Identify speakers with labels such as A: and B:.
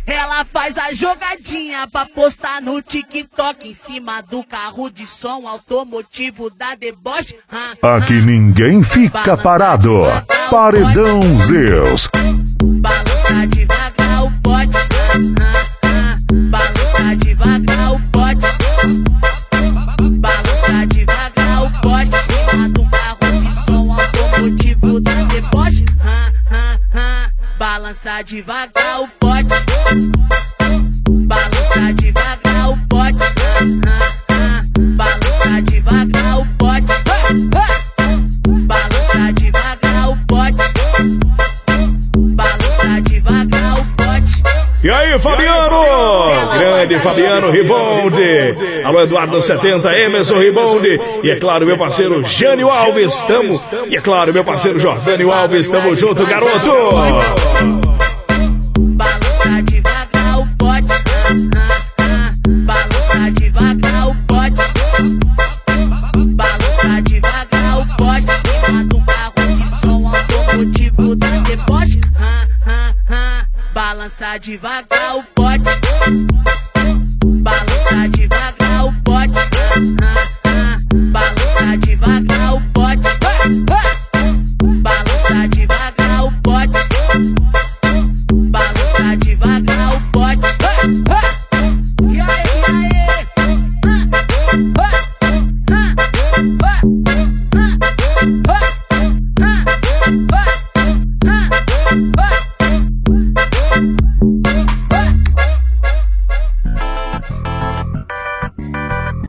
A: Ela faz a jogadinha pra postar no TikTok em cima do carro de som automotivo da deboche.
B: Aqui ninguém fica parado. Paredão Zeus.
A: Balança devagar o pote. Balança devagar o pote. Balança devagar o pote em cima do carro de som automotivo da deboche. Balança devagar o pote. Balança devagar o pote. Balança devagar o pote. Balança devagar o pote. Balança devagar o pote.
C: E aí, Fabiano? Grande Fabiano Ribonde. Alô, Eduardo 70, Emerson Ribonde. E é claro, meu parceiro Jânio Alves, tamo. E é claro, meu parceiro Jordânio Alves, tamo junto, garoto.
A: Balança devagar o pote. Balança devagar o pote. Balança devagar o pote em cima do carro de som automotivo da deboche. Balança devagar o pote. Balança devagar